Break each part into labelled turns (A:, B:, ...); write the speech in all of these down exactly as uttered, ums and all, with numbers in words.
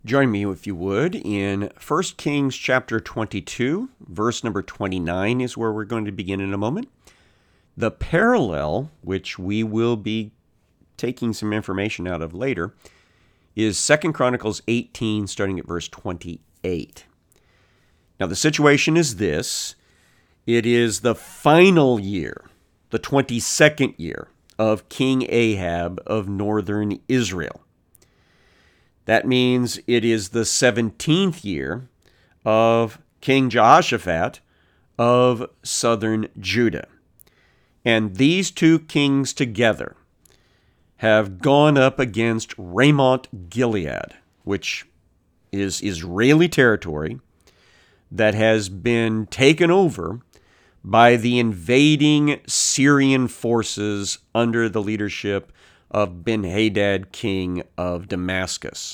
A: Join me, if you would, in First Kings chapter twenty-two, verse number twenty-nine is where we're going to begin in a moment. The parallel, which we will be taking some information out of later, is Second Chronicles eighteen, starting at verse twenty-eight. Now, the situation is this. It is the final year, the twenty-second year of King Ahab of northern Israel. That means it is the seventeenth year of King Jehoshaphat of southern Judah. And these two kings together have gone up against Ramoth Gilead, which is Israeli territory that has been taken over by the invading Syrian forces under the leadership of Ben-Hadad, king of Damascus.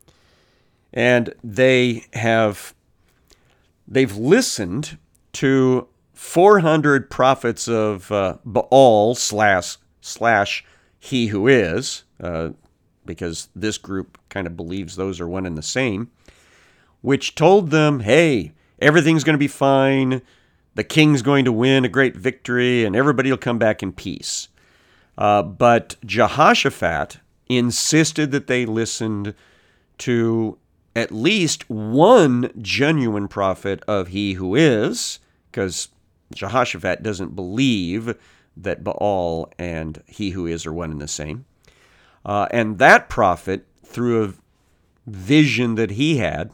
A: And they have they've listened to four hundred prophets of uh, Baal slash slash he who is, uh, because this group kind of believes those are one and the same, which told them, hey, everything's going to be fine, the king's going to win a great victory, and everybody will come back in peace. Uh, but Jehoshaphat insisted that they listened to at least one genuine prophet of he who is, because Jehoshaphat doesn't believe that Baal and he who is are one and the same. Uh, and that prophet, through a vision that he had,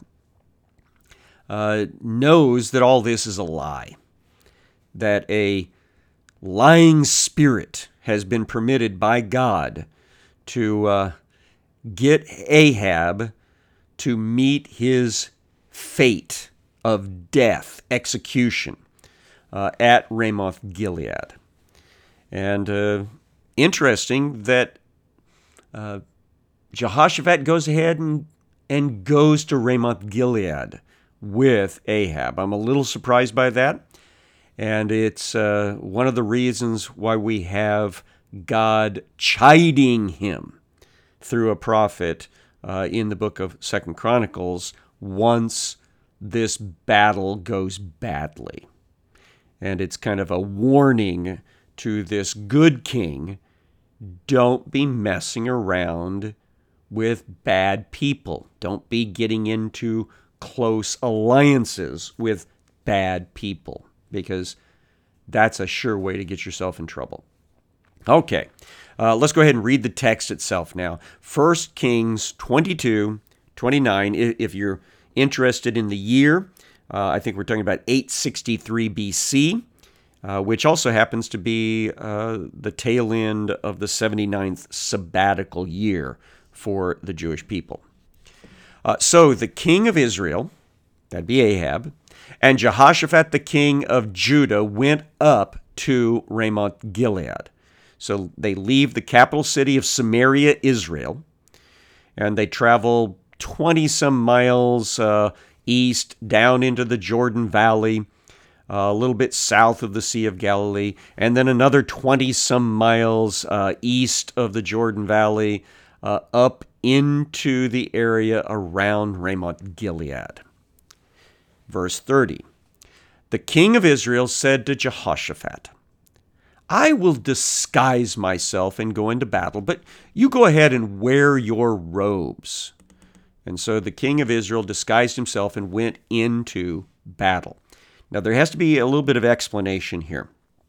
A: uh, knows that all this is a lie, that a lying spirit has been permitted by God to uh, get Ahab to meet his fate of death, execution, uh, at Ramoth Gilead. And uh, interesting that uh, Jehoshaphat goes ahead and, and goes to Ramoth Gilead with Ahab. I'm a little surprised by that. And it's uh, one of the reasons why we have God chiding him through a prophet uh, in the book of Second Chronicles once this battle goes badly. And it's kind of a warning to this good king, don't be messing around with bad people. Don't be getting into close alliances with bad people, because that's a sure way to get yourself in trouble. Okay, uh, let's go ahead and read the text itself now. First Kings twenty-two, twenty-nine. If you're interested in the year, uh, I think we're talking about eight sixty-three B C, uh, which also happens to be uh, the tail end of the seventy-ninth sabbatical year for the Jewish people. Uh, so the king of Israel, that'd be Ahab, and Jehoshaphat the king of Judah went up to Ramoth Gilead. So they leave the capital city of Samaria, Israel, and they travel twenty-some miles uh, east down into the Jordan Valley, uh, a little bit south of the Sea of Galilee, and then another twenty-some miles uh, east of the Jordan Valley, uh, up into the area around Ramoth Gilead. Verse thirty, the king of Israel said to Jehoshaphat, I will disguise myself and go into battle, but you go ahead and wear your robes. And so the king of Israel disguised himself and went into battle. Now there has to be a little bit of explanation here.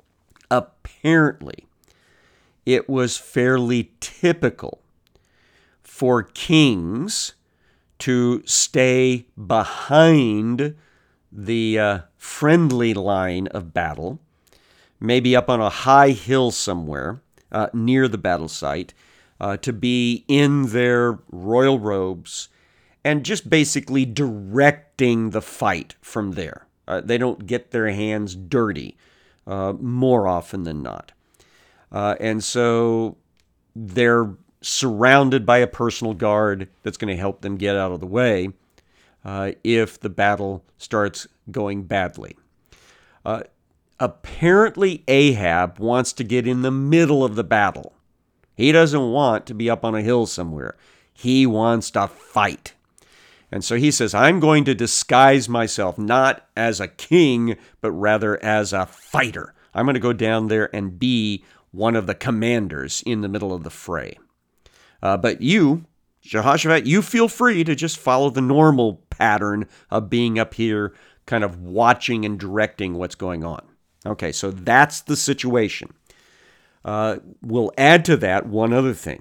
A: Apparently, it was fairly typical for kings to stay behind the uh, friendly line of battle, maybe up on a high hill somewhere uh, near the battle site, uh, to be in their royal robes and just basically directing the fight from there. Uh, they don't get their hands dirty uh, more often than not. Uh, and so they're surrounded by a personal guard that's going to help them get out of the way uh, if the battle starts going badly. Uh, apparently, Ahab wants to get in the middle of the battle. He doesn't want to be up on a hill somewhere. He wants to fight. And so he says, I'm going to disguise myself not as a king, but rather as a fighter. I'm going to go down there and be one of the commanders in the middle of the fray. Uh, but you, Jehoshaphat, you feel free to just follow the normal pattern of being up here, kind of watching and directing what's going on. Okay, so that's the situation. Uh, we'll add to that one other thing.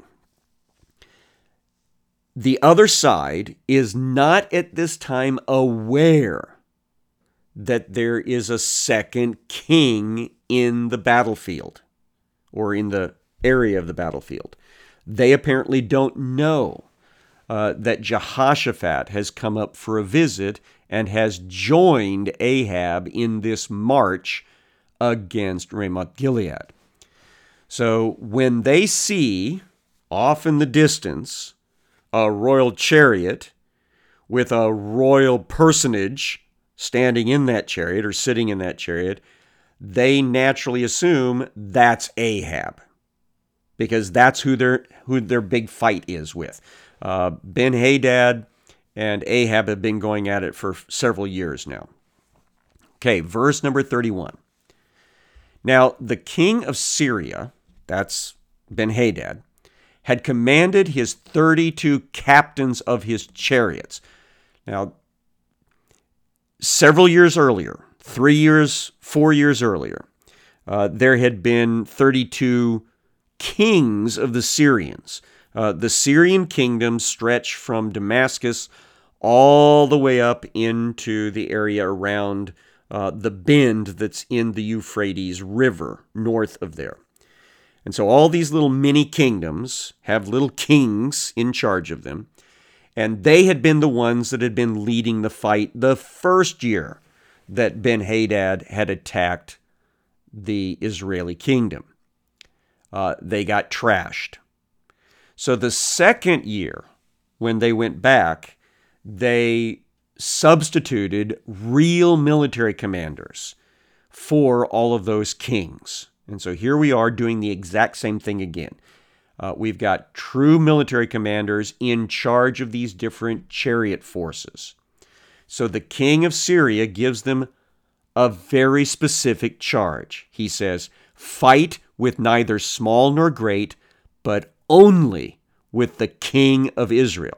A: The other side is not at this time aware that there is a second king in the battlefield or in the area of the battlefield. They apparently don't know uh, that Jehoshaphat has come up for a visit and has joined Ahab in this march against Ramoth Gilead. So when they see off in the distance a royal chariot with a royal personage standing in that chariot or sitting in that chariot, they naturally assume that's Ahab, because that's who their who their big fight is with. Uh, Ben-Hadad and Ahab have been going at it for several years now. Okay, verse number thirty-one. Now, the king of Syria, that's Ben-Hadad, had commanded his thirty-two captains of his chariots. Now, several years earlier, three years, four years earlier, uh, there had been thirty-two kings of the Syrians. Uh, the Syrian kingdom stretched from Damascus all the way up into the area around uh, the bend that's in the Euphrates River north of there. And so all these little mini kingdoms have little kings in charge of them. And they had been the ones that had been leading the fight the first year that Ben-Hadad had attacked the Israeli kingdom. Uh, they got trashed. So the second year, when they went back, they substituted real military commanders for all of those kings. And so here we are doing the exact same thing again. Uh, we've got true military commanders in charge of these different chariot forces. So the king of Syria gives them a very specific charge. He says, fight with neither small nor great, but only with the king of Israel.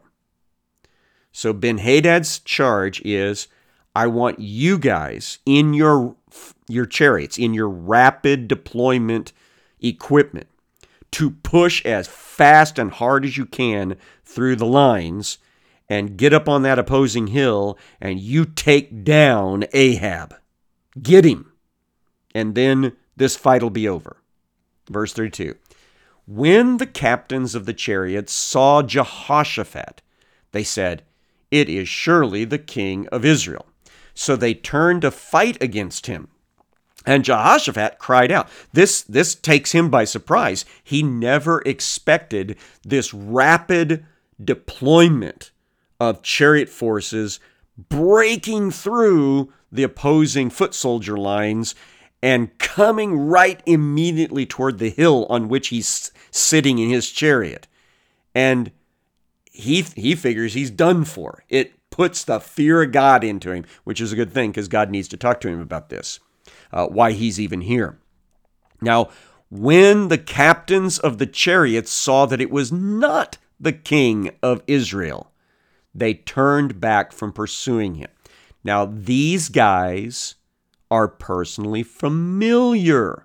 A: So Ben-Hadad's charge is, I want you guys in your your chariots, in your rapid deployment equipment, to push as fast and hard as you can through the lines and get up on that opposing hill, and you take down Ahab. Get him. And then this fight will be over. Verse thirty-two. When the captains of the chariots saw Jehoshaphat, they said, it is surely the king of Israel. So they turned to fight against him. And Jehoshaphat cried out. This, this takes him by surprise. He never expected this rapid deployment of chariot forces breaking through the opposing foot soldier lines and coming right immediately toward the hill on which he's sitting in his chariot. And he he figures he's done for. It puts the fear of God into him, which is a good thing because God needs to talk to him about this, uh, why he's even here. Now, when the captains of the chariots saw that it was not the king of Israel, they turned back from pursuing him. Now, these guys are personally familiar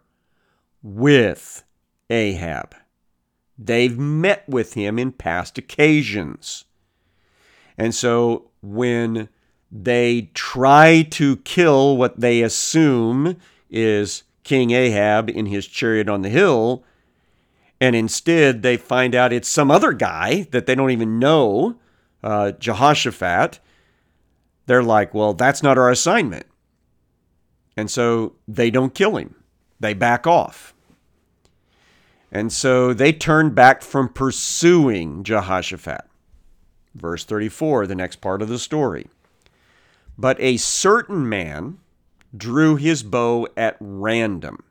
A: with Ahab. They've met with him in past occasions. And so when they try to kill what they assume is King Ahab in his chariot on the hill, and instead they find out it's some other guy that they don't even know, uh, Jehoshaphat, they're like, well, that's not our assignment. And so they don't kill him. They back off. And so they turned back from pursuing Jehoshaphat. Verse thirty-four, the next part of the story. But a certain man drew his bow at random.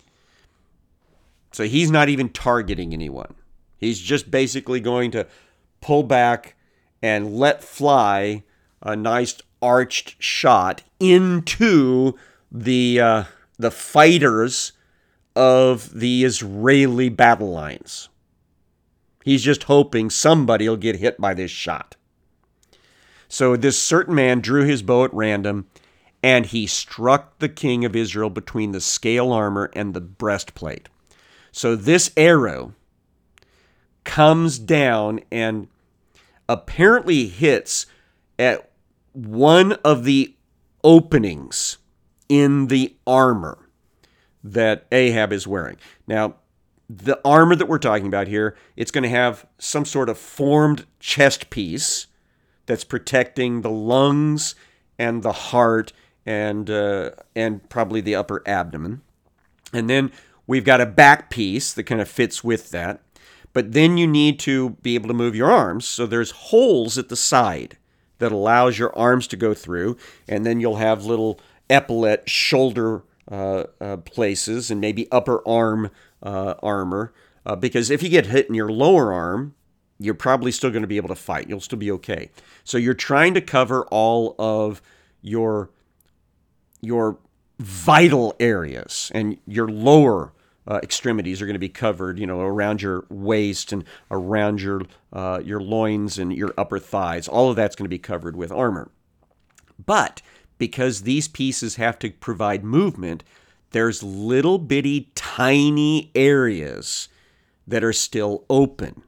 A: So he's not even targeting anyone. He's just basically going to pull back and let fly a nice arched shot into the uh, the fighters of the Israeli battle lines. He's just hoping somebody will get hit by this shot. So this certain man drew his bow at random, and he struck the king of Israel between the scale armor and the breastplate. So this arrow comes down and apparently hits at one of the openings in the armor that Ahab is wearing. Now, the armor that we're talking about here, it's going to have some sort of formed chest piece that's protecting the lungs and the heart and uh, and probably the upper abdomen. And then we've got a back piece that kind of fits with that. But then you need to be able to move your arms. So there's holes at the side that allows your arms to go through. And then you'll have little epaulette shoulder uh, uh, places and maybe upper arm uh, armor. Uh, because if you get hit in your lower arm, you're probably still going to be able to fight. You'll still be okay. So you're trying to cover all of your, your vital areas, and your lower uh, extremities are going to be covered, you know, around your waist and around your uh, your loins and your upper thighs. All of that's going to be covered with armor. But because these pieces have to provide movement, there's little bitty tiny areas that are still open.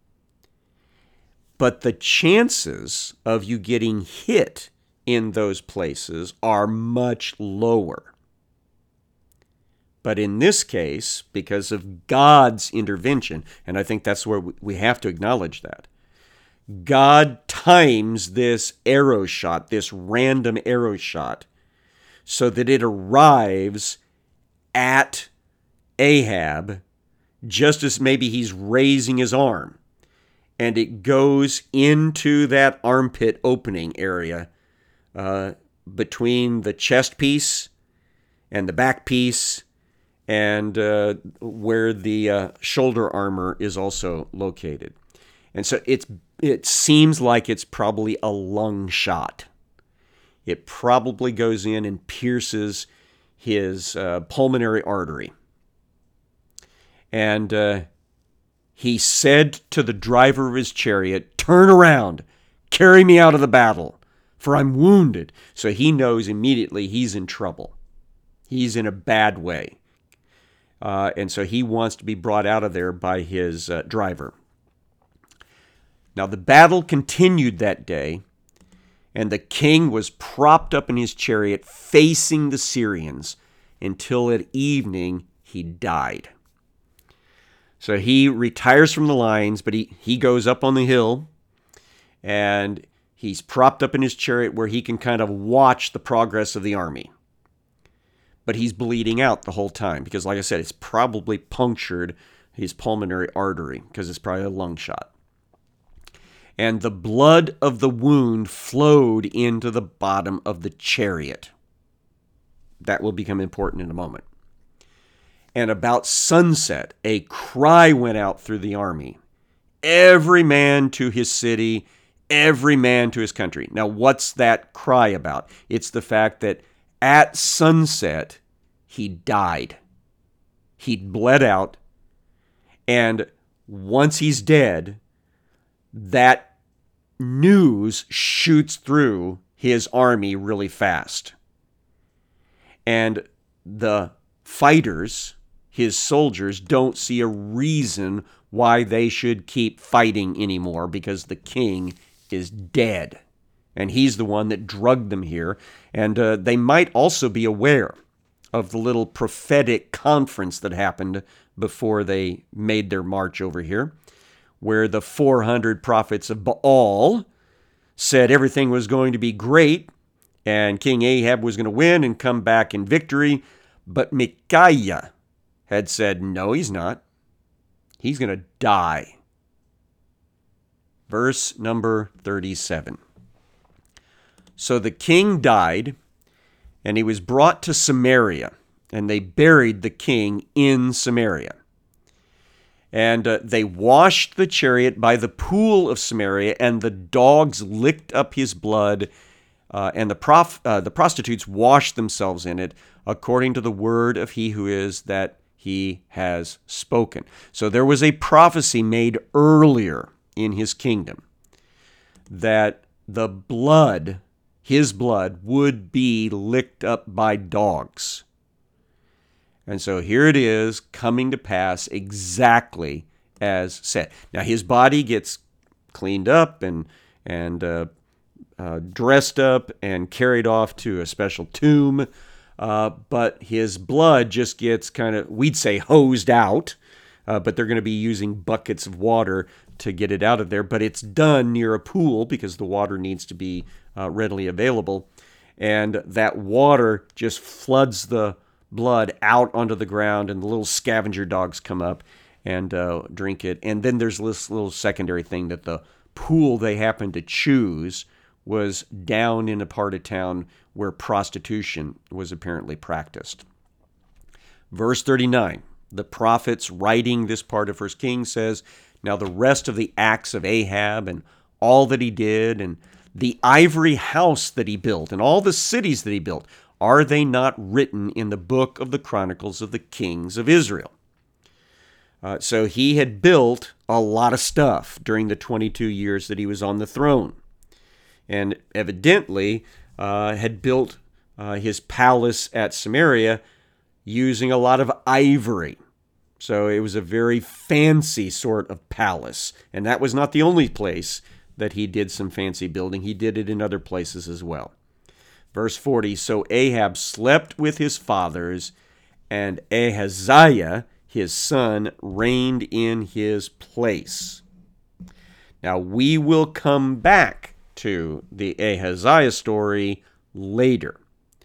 A: But the chances of you getting hit in those places are much lower. But in this case, because of God's intervention, and I think that's where we have to acknowledge that, God times this arrow shot, this random arrow shot, so that it arrives at Ahab just as maybe he's raising his arm. And it goes into that armpit opening area uh, between the chest piece and the back piece, and uh, where the uh, shoulder armor is also located. And so it's it seems like it's probably a lung shot. It probably goes in and pierces his uh, pulmonary artery. And uh, he said to the driver of his chariot, "Turn around, carry me out of the battle, for I'm wounded." So he knows immediately he's in trouble. He's in a bad way. Uh, and so he wants to be brought out of there by his uh, driver. Now the battle continued that day, and the king was propped up in his chariot facing the Syrians until at evening he died. So he retires from the lines, but he, he goes up on the hill, and he's propped up in his chariot where he can kind of watch the progress of the army. But he's bleeding out the whole time because, like I said, it's probably punctured his pulmonary artery because it's probably a lung shot. And the blood of the wound flowed into the bottom of the chariot. That will become important in a moment. And about sunset, a cry went out through the army. Every man to his city, every man to his country. Now, what's that cry about? It's the fact that at sunset, he died. He'd bled out. And once he's dead, that news shoots through his army really fast. And the fighters, his soldiers, don't see a reason why they should keep fighting anymore because the king is dead. And he's the one that drugged them here. And uh, they might also be aware of the little prophetic conference that happened before they made their march over here, where the four hundred prophets of Baal said everything was going to be great and King Ahab was going to win and come back in victory. But Micaiah had said, no, he's not. He's going to die. Verse number thirty-seven. So the king died, and he was brought to Samaria, and they buried the king in Samaria. And uh, they washed the chariot by the pool of Samaria, and the dogs licked up his blood, uh, and the, prof, uh, the prostitutes washed themselves in it, according to the word of he who is that he has spoken. So there was a prophecy made earlier in his kingdom that the blood, his blood, would be licked up by dogs. And so here it is coming to pass exactly as said. Now his body gets cleaned up and and uh, uh, dressed up and carried off to a special tomb, uh, but his blood just gets kind of, we'd say, hosed out, uh, but they're going to be using buckets of water to get it out of there. But it's done near a pool because the water needs to be uh, readily available, and that water just floods the blood out onto the ground, and the little scavenger dogs come up and uh, drink it. And then there's this little secondary thing that the pool they happened to choose was down in a part of town where prostitution was apparently practiced. Verse thirty-nine, the prophets writing this part of First Kings says, now the rest of the acts of Ahab and all that he did, and the ivory house that he built, and all the cities that he built, are they not written in the book of the Chronicles of the Kings of Israel? Uh, so he had built a lot of stuff during the twenty-two years that he was on the throne, and evidently uh, had built uh, his palace at Samaria using a lot of ivory. So it was a very fancy sort of palace, and that was not the only place that he did some fancy building. He did it in other places as well. Verse forty, so Ahab slept with his fathers, and Ahaziah, his son, reigned in his place. Now, we will come back to the Ahaziah story later.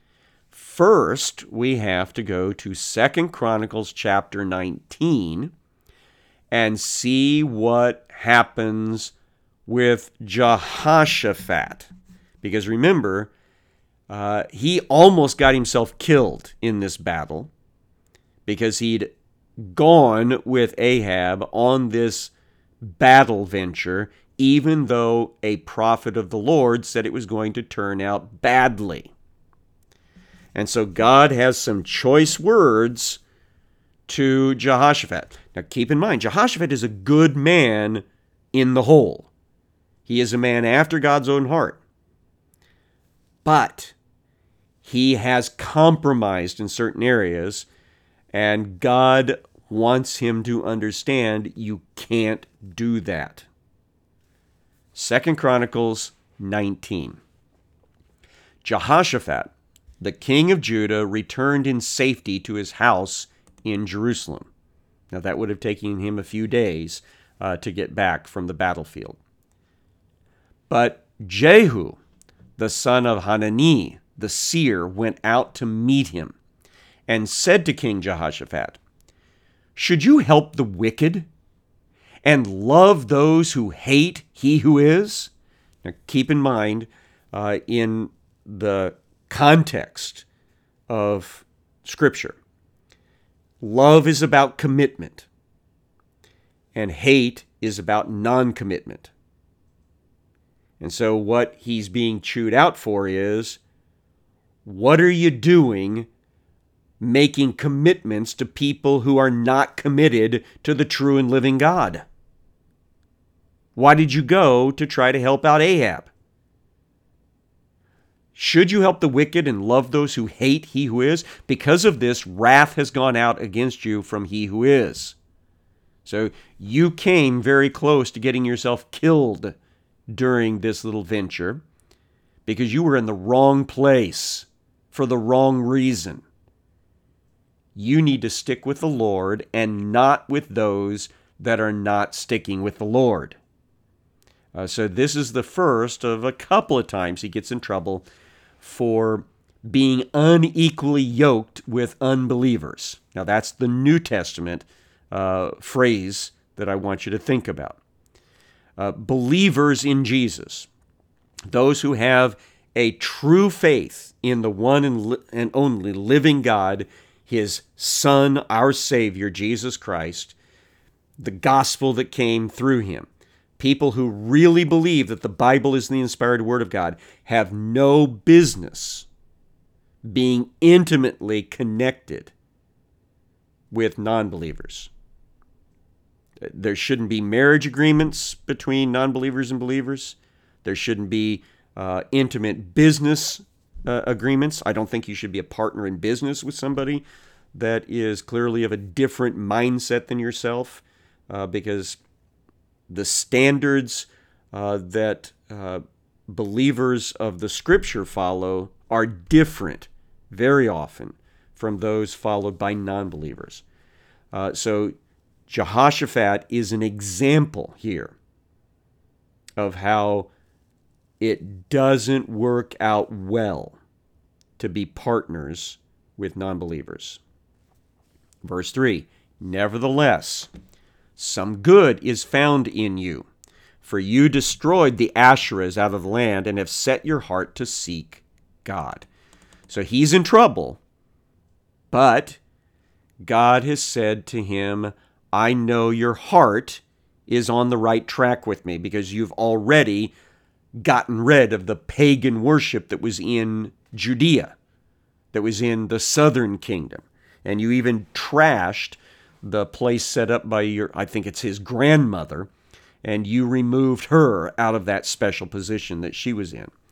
A: First, we have to go to Second Chronicles chapter nineteen and see what happens with Jehoshaphat. Because remember, Uh, he almost got himself killed in this battle because he'd gone with Ahab on this battle venture, even though a prophet of the Lord said it was going to turn out badly. And so God has some choice words to Jehoshaphat. Now keep in mind, Jehoshaphat is a good man in the whole. He is a man after God's own heart. But he has compromised in certain areas, and God wants him to understand you can't do that. Second Chronicles nineteen. Jehoshaphat, the king of Judah, returned in safety to his house in Jerusalem. Now that would have taken him a few days uh, to get back from the battlefield. But Jehu, the son of Hanani, the seer, went out to meet him and said to King Jehoshaphat, should you help the wicked and love those who hate he who is? Now keep in mind, uh, in the context of Scripture, love is about commitment, and hate is about non-commitment. And so what he's being chewed out for is, what are you doing making commitments to people who are not committed to the true and living God? Why did you go to try to help out Ahab? Should you help the wicked and love those who hate he who is? Because of this, wrath has gone out against you from he who is. So you came very close to getting yourself killed during this little venture because you were in the wrong place for the wrong reason. You need to stick with the Lord and not with those that are not sticking with the Lord. Uh, so this is the first of a couple of times he gets in trouble for being unequally yoked with unbelievers. Now that's the New Testament uh, phrase that I want you to think about. Uh, believers in Jesus, those who have a true faith in the one and, li- and only living God, his Son, our Savior, Jesus Christ, the gospel that came through him. People who really believe that the Bible is the inspired word of God have no business being intimately connected with non-believers. There shouldn't be marriage agreements between non-believers and believers. There shouldn't be uh, intimate business uh, agreements. I don't think you should be a partner in business with somebody that is clearly of a different mindset than yourself, uh, because the standards uh, that uh, believers of the Scripture follow are different very often from those followed by non-believers. Uh, so Jehoshaphat is an example here of how it doesn't work out well to be partners with non-believers. Verse three, nevertheless, some good is found in you, for you destroyed the Asherahs out of the land and have set your heart to seek God. So he's in trouble, but God has said to him, I know your heart is on the right track with me because you've already gotten rid of the pagan worship that was in Judea, that was in the southern kingdom. And you even trashed the place set up by your, I think it's his grandmother, and you removed her out of that special position that she was in.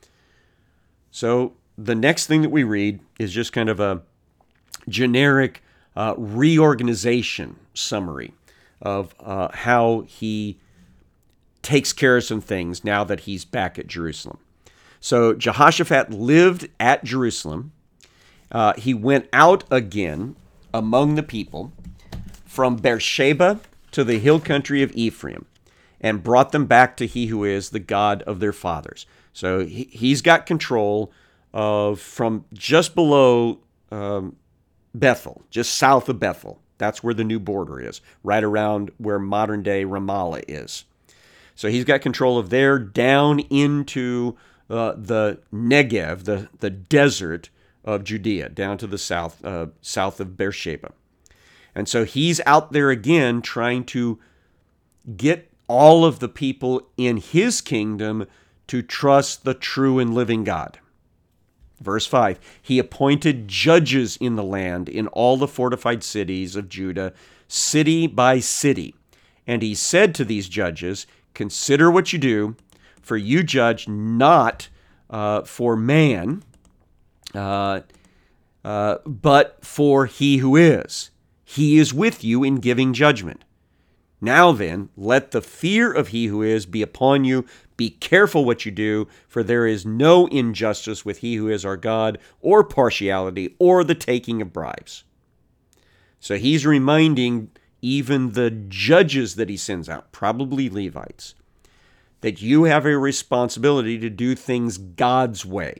A: So the next thing that we read is just kind of a generic uh, reorganization summary of uh, how he takes care of some things now that he's back at Jerusalem. So Jehoshaphat lived at Jerusalem. Uh, he went out again among the people from Beersheba to the hill country of Ephraim and brought them back to he who is the God of their fathers. So he, he's got control of from just below um, Bethel, just south of Bethel. That's where the new border is, right around where modern-day Ramallah is. So he's got control of there down into uh, the Negev, the, the desert of Judea, down to the south, uh, south of Beersheba. And so he's out there again trying to get all of the people in his kingdom to trust the true and living God. Verse five, he appointed judges in the land in all the fortified cities of Judah, city by city. And he said to these judges, consider what you do, for you judge not uh, for man, uh, uh, but for he who is. He is with you in giving judgment. Now then, let the fear of he who is be upon you. Be careful what you do, for there is no injustice with he who is our God, or partiality, or the taking of bribes. So he's reminding even the judges that he sends out, probably Levites, that you have a responsibility to do things God's way.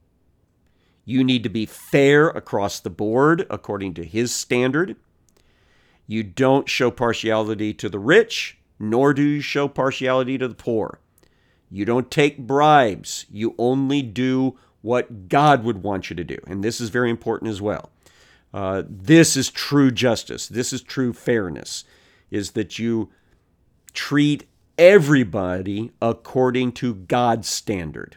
A: You need to be fair across the board according to his standard. You don't show partiality to the rich, nor do you show partiality to the poor. You don't take bribes. You only do what God would want you to do. And this is very important as well. Uh, this is true justice. This is true fairness, is that you treat everybody according to God's standard.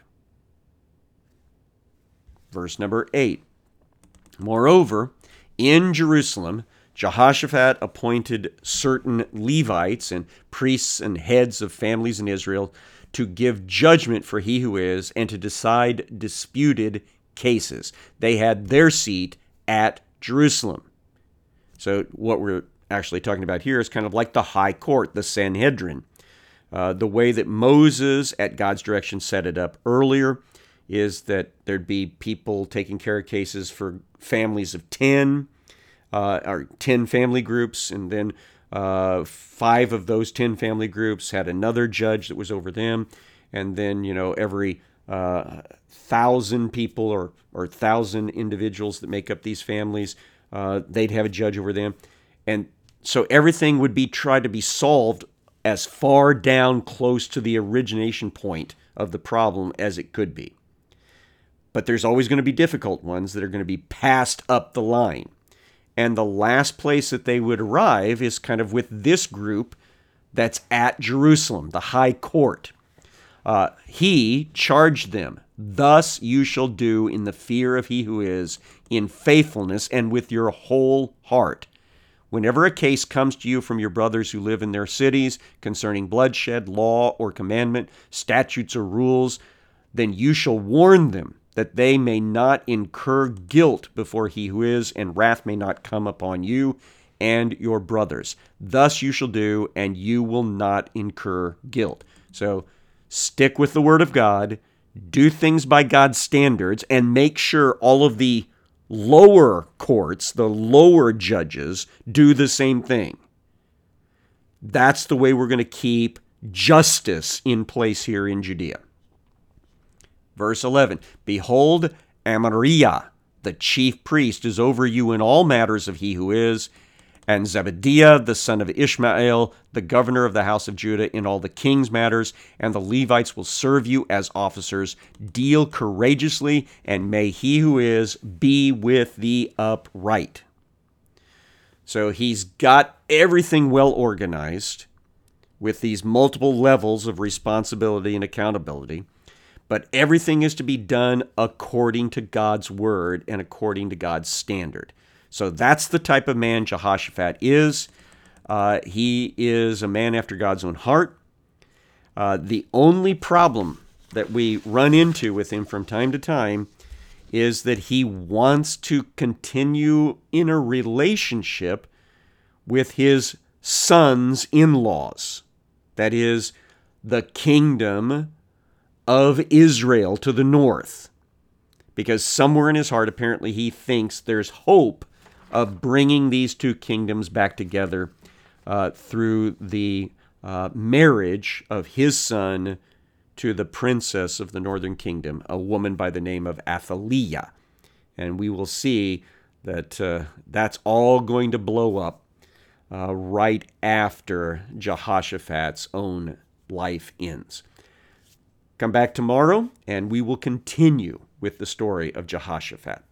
A: Verse number eight. Moreover, in Jerusalem, Jehoshaphat appointed certain Levites and priests and heads of families in Israel to give judgment for he who is and to decide disputed cases. They had their seat at Jerusalem. So what we're actually talking about here is kind of like the high court, the Sanhedrin. Uh, the way that Moses, at God's direction, set it up earlier is that there'd be people taking care of cases for families of ten, uh, or ten family groups, and then uh, five of those ten family groups had another judge that was over them, and then, you know, every uh, thousand people or, or thousand individuals that make up these families, uh, they'd have a judge over them. And so everything would be tried to be solved as far down close to the origination point of the problem as it could be. But there's always going to be difficult ones that are going to be passed up the line. And the last place that they would arrive is kind of with this group that's at Jerusalem, the high court. Uh, he charged them, thus you shall do in the fear of he who is, in faithfulness and with your whole heart. Whenever a case comes to you from your brothers who live in their cities concerning bloodshed, law, or commandment, statutes, or rules, then you shall warn them that they may not incur guilt before he who is, and wrath may not come upon you and your brothers. Thus you shall do, and you will not incur guilt. So stick with the word of God, do things by God's standards, and make sure all of the lower courts, the lower judges, do the same thing. That's the way we're going to keep justice in place here in Judea. Verse eleven, behold, Amariah, the chief priest, is over you in all matters of he who is, and Zebediah, the son of Ishmael, the governor of the house of Judah, in all the king's matters, and the Levites will serve you as officers. Deal courageously, and may he who is be with the upright. So he's got everything well organized with these multiple levels of responsibility and accountability. But everything is to be done according to God's word and according to God's standard. So that's the type of man Jehoshaphat is. Uh, he is a man after God's own heart. Uh, the only problem that we run into with him from time to time is that he wants to continue in a relationship with his sons' in-laws. That is, the kingdom of Israel to the north, because somewhere in his heart, apparently, he thinks there's hope of bringing these two kingdoms back together uh, through the uh, marriage of his son to the princess of the northern kingdom, a woman by the name of Athaliah. And we will see that uh, that's all going to blow up uh, right after Jehoshaphat's own life ends. Come back tomorrow, and we will continue with the story of Jehoshaphat.